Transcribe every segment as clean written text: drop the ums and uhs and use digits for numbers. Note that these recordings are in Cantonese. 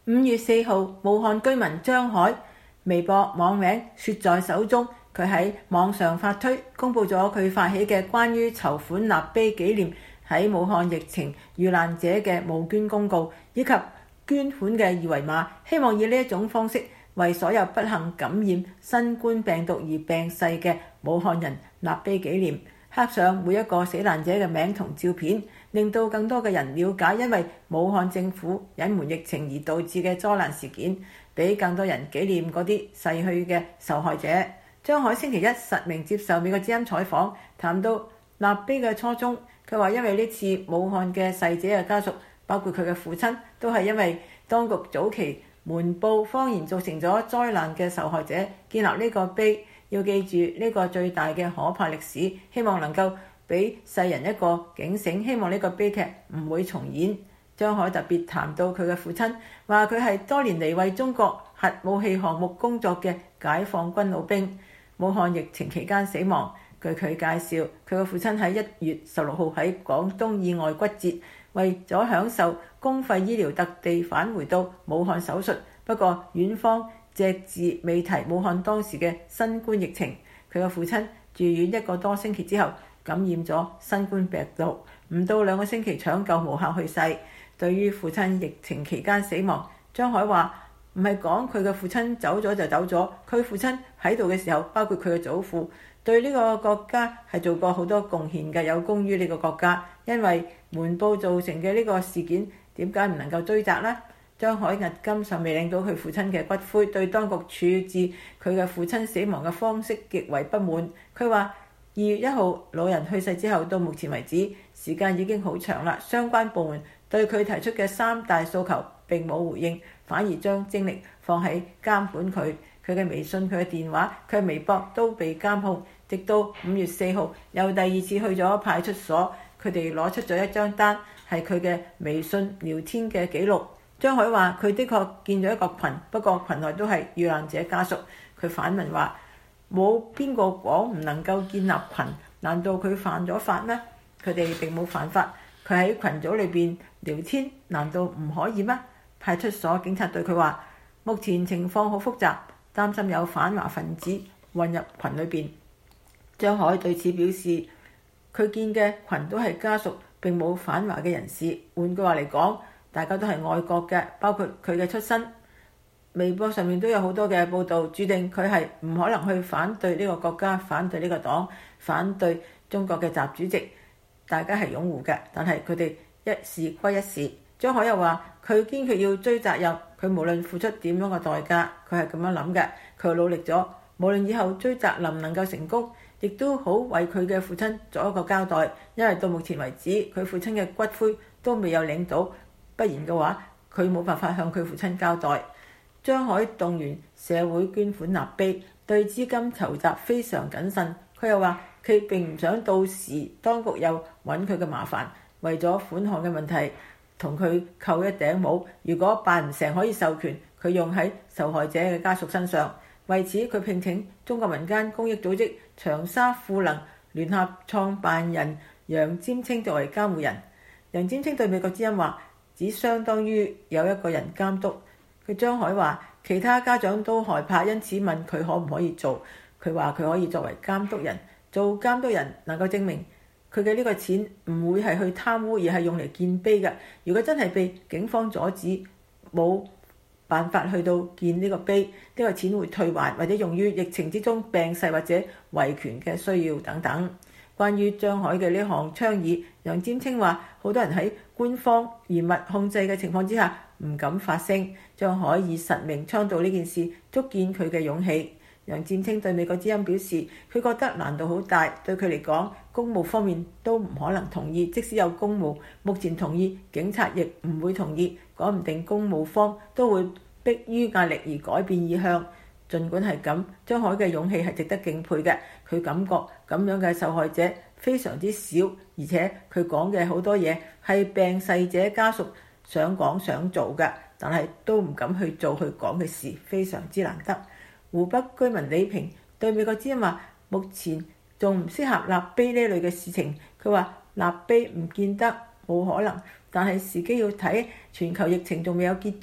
5月4號，武漢居民張海微博網名說在手中，佢喺網上發推公佈咗佢發起嘅關於籌款立碑紀念喺武漢疫情遇難者嘅募捐公告，以及捐款嘅二維碼，希望以呢一種方式為所有不幸感染新冠病毒而病逝嘅武漢人立碑紀念，刻上每一個死難者嘅名同照片，令到更多嘅人了解因為武漢政府隱瞞疫情而導致嘅災難事件，俾更多人紀念嗰啲逝去嘅受害者。張海星期一實名接受美國之音採訪，談到立碑嘅初衷。佢話因為呢次武漢嘅逝者嘅家屬，包括佢嘅父親，都係因為當局早期瞞報謊言造成咗災難嘅受害者，建立呢個碑，要記住呢個最大嘅可怕歷史，希望能夠俾世人一個警醒，希望呢個悲劇唔會重演。張海特別談到佢嘅父親，話佢係多年嚟為中國核武器項目工作嘅解放軍老兵，武漢疫情期間死亡。據佢介紹，佢嘅父親喺1月16號喺廣東意外骨折，為咗享受公費醫療特地返回到武漢手術，不過院方隻字未提武漢當時嘅新冠疫情。佢嘅父親住院1個多星期之後感染咗新冠病毒，唔到2個星期搶救無效去世。對於父親疫情期間死亡，張海話唔係講佢嘅父親走咗就走咗，佢父親喺度嘅時候，包括佢嘅祖父對呢個國家係做過好多貢獻嘅，有功於呢個國家。因為瞞報造成嘅呢個事件，點解唔能夠追責呢？張海迄今尚未領到佢父親嘅骨灰，對當局處置佢嘅父親死亡嘅方式極為不滿。佢話2月1號老人去世之後到目前為止，時間已經好長啦，相關部門對佢提出嘅3大訴求並冇回應，反而將精力放喺監管佢。佢嘅微信、佢嘅電話、佢嘅微博都被監控。直到5月4號又第2次去咗派出所，佢哋攞出咗一張單，係佢嘅微信聊天嘅記錄。張海話佢的確建咗一個群，不過群內都係遇難者家屬。佢反問話冇邊個講唔能夠建立群，難道佢犯咗法咩？佢哋並冇犯法，佢喺群組裏邊聊天，難道唔可以咩？派出所警察對佢話目前情況好複雜，擔心有反華分子混入群裏邊。張海對此表示，佢建嘅群都係家屬，並冇反華嘅人士。換句話嚟講，大家都係愛國嘅，包括佢嘅出身。微博上面都有好多嘅報導，注定佢係唔可能去反對呢個國家、反對呢個黨、反對中國嘅習主席。大家係擁護嘅，但係佢哋一事歸一事。張海又話佢堅決要追責任，佢無論付出點樣嘅代價，佢係咁樣諗嘅。佢努力咗，無論以後追責能唔能夠成功，亦都好為佢嘅父親作一個交代，因為到目前為止佢父親嘅骨灰都未有領到，不然嘅話佢冇辦法向佢父親交代。張海動員社會捐款立碑，對資金籌集非常謹慎。佢又話佢並唔想到時當局又揾佢嘅麻煩，為咗款項嘅問題同佢扣一頂帽。如果辦唔成，可以授權佢用喺受害者嘅家屬身上。為此，佢聘請中國民間公益組織長沙賦能聯合創辦人楊占清作為監護人。楊占清對美國之音話，只相當於有一個人監督。佢張海話其他家長都害怕，因此問佢可唔可以做。佢話佢可以作為監督人，做監督人能夠證明佢嘅呢個錢唔會係去貪污，而係用嚟建碑嘅。如果真係被警方阻止，冇辦法去到建呢個碑，呢個錢會退還，或者用於疫情之中病逝或者維權嘅需要等等。關於張海嘅呢項倡議，楊占清話好多人喺官方嚴密控制嘅情況之下唔敢發聲。張海以實名倡導呢件事，足見佢嘅勇氣。楊占清對美國之音表示，佢覺得難度好大，對佢嚟講，公務方面都唔可能同意，即使有公務，目前同意，警察亦唔會同意，講唔定公務方都會迫於壓力而改變意向。儘管係咁，張海嘅勇氣係值得敬佩嘅。佢感覺咁樣嘅受害者非常之少，而且佢講嘅好多嘢係病逝者家屬想講想做嘅，但係都唔敢去做去講嘅事，非常之難得。湖北居民李平對美國之音話，目前仲唔適合立碑呢類嘅事情。佢話立碑唔見得冇可能，但係時機要睇，全球疫情仲未有結束，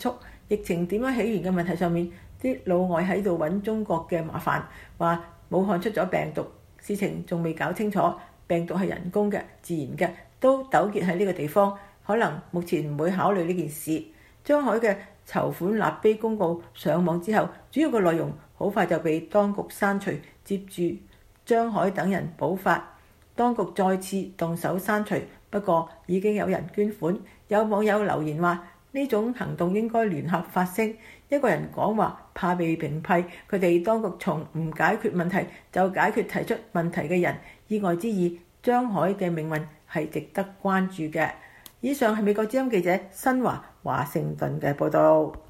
疫情點樣起源嘅問題上面，啲老外喺度揾中國嘅麻煩，話武漢出咗病毒，事情仲未搞清楚，病毒係人工嘅、自然嘅，都糾結喺呢個地方，可能目前唔會考慮呢件事。張海嘅籌款立碑公告上網之後，主要嘅內容好快就被當局刪除，接住張海等人補發，當局再次動手刪除。不過已經有人捐款，有網友留言話呢種行動應該聯合發聲。一個人講話怕被屏蔽，佢哋當局從唔解決問題就解決提出問題嘅人，意外之意，張海嘅命運係值得關注嘅。以上係美國之音記者新華盛頓嘅報導。